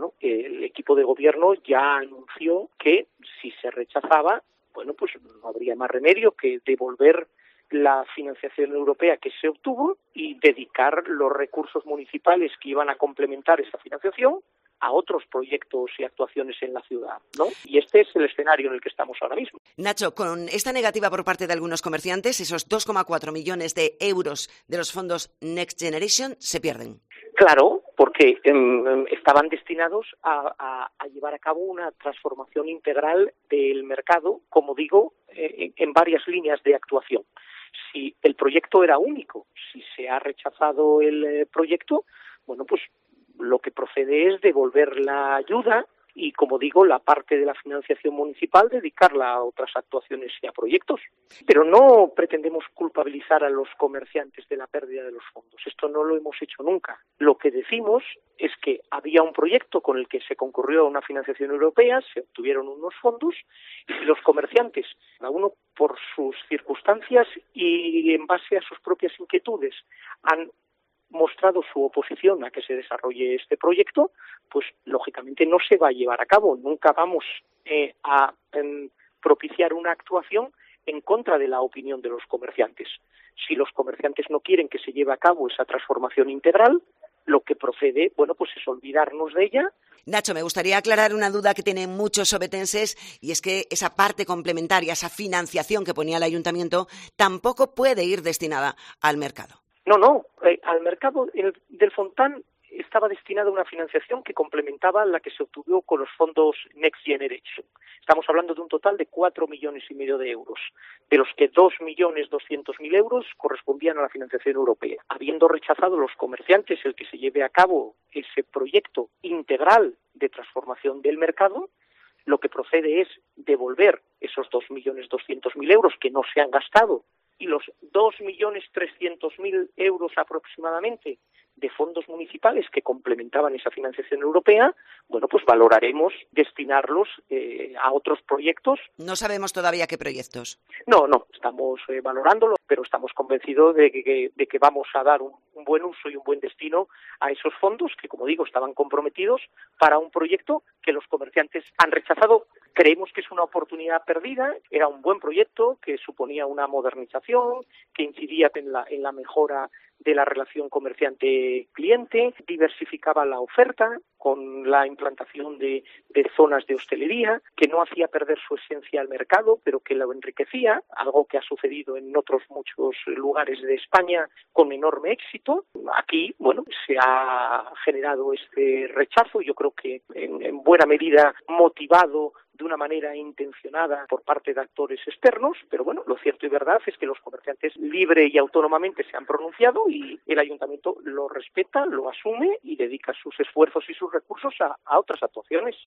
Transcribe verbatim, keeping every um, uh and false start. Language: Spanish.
bueno, el equipo de gobierno ya anunció que si se rechazaba, bueno, pues no habría más remedio que devolver la financiación europea que se obtuvo y dedicar los recursos municipales que iban a complementar esa financiación a otros proyectos y actuaciones en la ciudad, ¿no? Y este es el escenario en el que estamos ahora mismo. Nacho, con esta negativa por parte de algunos comerciantes, esos dos coma cuatro millones de euros de los fondos Next Generation se pierden. Claro, porque eh, estaban destinados a, a, a llevar a cabo una transformación integral del mercado, como digo, eh, en varias líneas de actuación. Si el proyecto era único, si se ha rechazado el eh, proyecto, bueno, pues lo que procede es devolver la ayuda y, como digo, la parte de la financiación municipal dedicarla a otras actuaciones y a proyectos. Pero no pretendemos culpabilizar a los comerciantes de la pérdida de los fondos. Esto no lo hemos hecho nunca. Lo que decimos es que había un proyecto con el que se concurrió a una financiación europea, se obtuvieron unos fondos y los comerciantes, cada uno por sus circunstancias y en base a sus propias inquietudes, han mostrado su oposición a que se desarrolle este proyecto, pues lógicamente no se va a llevar a cabo. Nunca vamos eh, a eh, propiciar una actuación en contra de la opinión de los comerciantes. Si los comerciantes no quieren que se lleve a cabo esa transformación integral, lo que procede, bueno, pues es olvidarnos de ella. Nacho, me gustaría aclarar una duda que tienen muchos obetenses, y es que esa parte complementaria, esa financiación que ponía el ayuntamiento, tampoco puede ir destinada al mercado. No, no, eh, al mercado el, del Fontán estaba destinada una financiación que complementaba la que se obtuvo con los fondos Next Generation. Estamos hablando de un total de cuatro millones y medio de euros, de los que dos millones doscientos mil euros correspondían a la financiación europea. Habiendo rechazado los comerciantes el que se lleve a cabo ese proyecto integral de transformación del mercado, lo que procede es devolver esos dos millones doscientos mil euros que no se han gastado y los dos millones trescientos mil euros aproximadamente de fondos municipales que complementaban esa financiación europea, bueno, pues valoraremos destinarlos eh, a otros proyectos. No sabemos todavía qué proyectos. No, no, estamos eh, valorándolo, pero estamos convencidos de que, de que vamos a dar un, un buen uso y un buen destino a esos fondos que, como digo, estaban comprometidos para un proyecto que los comerciantes han rechazado. Creemos que es una oportunidad perdida, era un buen proyecto que suponía una modernización, que incidía en la, en la mejora de la relación comerciante-cliente, diversificaba la oferta con la implantación de, de zonas de hostelería, que no hacía perder su esencia al mercado, pero que lo enriquecía, algo que ha sucedido en otros muchos lugares de España con enorme éxito. Aquí, bueno, se ha generado este rechazo, yo creo que en, en buena medida motivado de una manera intencionada por parte de actores externos, pero bueno, lo cierto y verdad es que los comerciantes libre y autónomamente se han pronunciado y el ayuntamiento lo respeta, lo asume y dedica sus esfuerzos y sus recursos a, a otras actuaciones.